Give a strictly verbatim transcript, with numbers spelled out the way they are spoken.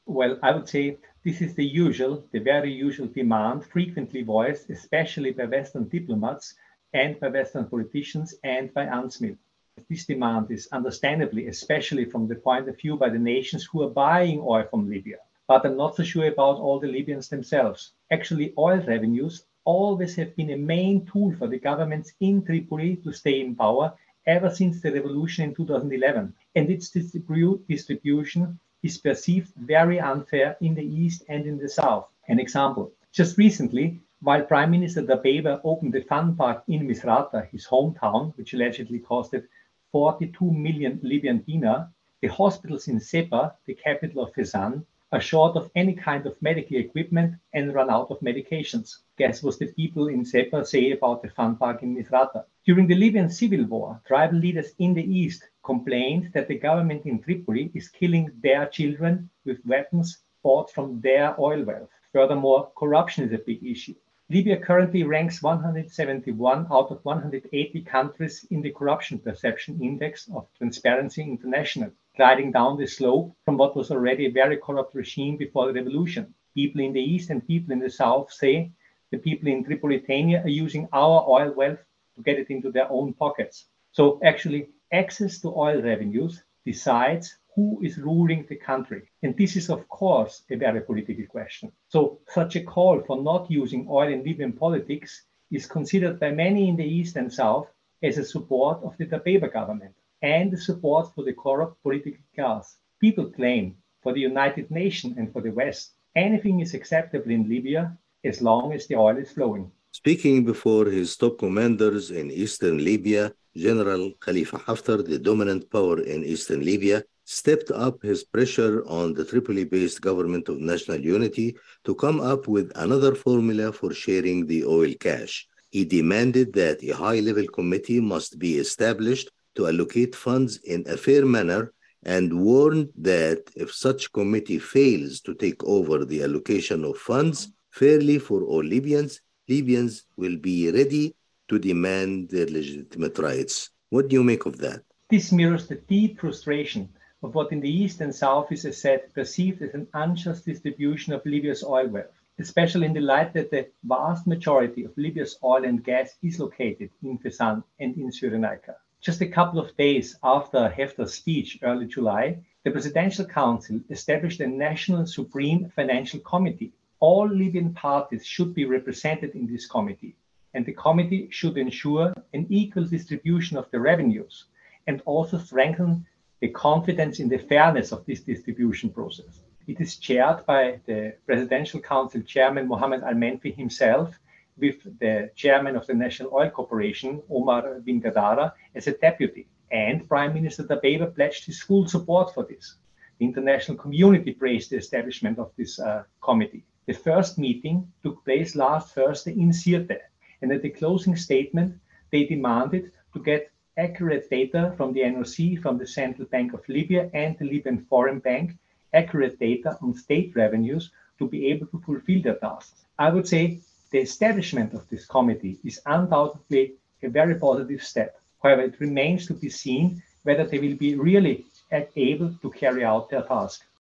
Well, I would say this is the usual, the very usual demand, frequently voiced, especially by Western diplomats and by Western politicians and by UNSMIL. This demand is understandably, especially from the point of view by the nations who are buying oil from Libya. But I'm not so sure about all the Libyans themselves. Actually, oil revenues always have been a main tool for the governments in Tripoli to stay in power ever since the revolution in two thousand eleven. And its distribu- distribution is perceived very unfair in the east and in the south. An example, just recently, while Prime Minister Dabeba opened the fun park in Misrata, his hometown, which allegedly costed forty-two million Libyan dinar, the hospitals in Seppa, the capital of Fezzan, are short of any kind of medical equipment and run out of medications. Guess what the people in Seppa say about the fun park in Misrata? During the Libyan civil war, tribal leaders in the east complained that the government in Tripoli is killing their children with weapons bought from their oil wealth. Furthermore, corruption is a big issue. Libya currently ranks one hundred seventy-one out of one hundred eighty countries in the Corruption Perception Index of Transparency International, gliding down the slope from what was already a very corrupt regime before the revolution. People in the east and people in the south say the people in Tripolitania are using our oil wealth to get it into their own pockets. So actually, access to oil revenues decides who is ruling the country. And this is, of course, a very political question. So such a call for not using oil in Libyan politics is considered by many in the East and South as a support of the Dabeba government and a support for the corrupt political class. People claim for the United Nations and for the West, anything is acceptable in Libya as long as the oil is flowing. Speaking before his top commanders in eastern Libya, General Khalifa Haftar, the dominant power in eastern Libya, stepped up his pressure on the Tripoli-based government of national unity to come up with another formula for sharing the oil cash. He demanded that a high-level committee must be established to allocate funds in a fair manner and warned that if such committee fails to take over the allocation of funds fairly for all Libyans, Libyans will be ready to demand their legitimate rights. What do you make of that? This mirrors the deep frustration of what in the East and South is, as said, perceived as an unjust distribution of Libya's oil wealth, especially in the light that the vast majority of Libya's oil and gas is located in Fezzan and in Cyrenaica. Just a couple of days after Haftar's speech, early July, the Presidential Council established a National Supreme Financial Committee. All Libyan parties should be represented in this committee, and the committee should ensure an equal distribution of the revenues and also strengthen the confidence in the fairness of this distribution process. It is chaired by the Presidential Council Chairman Mohammed Al-Menfi himself, with the Chairman of the National Oil Corporation, Omar bin Gadara, as a deputy. And Prime Minister Dabeba pledged his full support for this. The international community praised the establishment of this uh, committee. The first meeting took place last Thursday in Sirte, and at the closing statement, they demanded to get accurate data from the N O C, from the Central Bank of Libya and the Libyan Foreign Bank, accurate data on state revenues to be able to fulfill their tasks. I would say the establishment of this committee is undoubtedly a very positive step. However, it remains to be seen whether they will be really able to carry out their task.